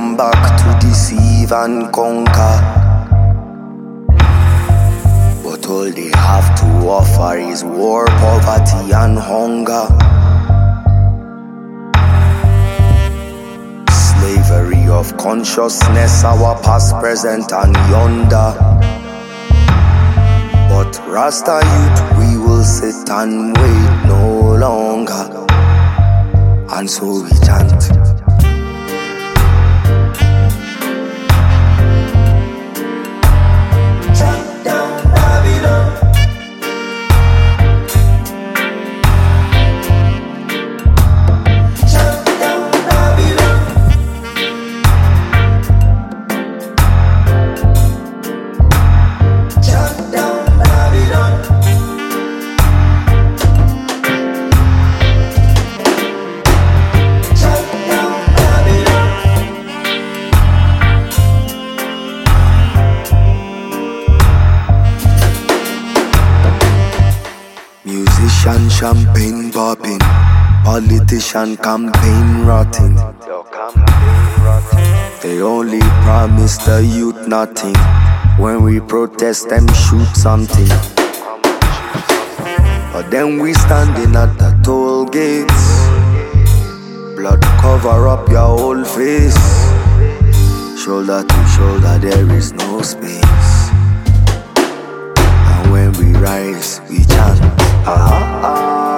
come back to deceive and conquer. But all they have to offer is war, poverty and hunger. Slavery of consciousness, our past, present and yonder. But Rasta youth, we will sit and wait no longer. And so we chant. Chant down Babylon. Chant down Babylon. Chant down Babylon. Musician champagne popping, politician campaign rotting. They only promise the youth nothing. When we protest them shoot something. But then we standing at the toll gates. Blood cover up your whole face. Shoulder to shoulder there is no space. And when we rise we chant. Ah, ah, ah.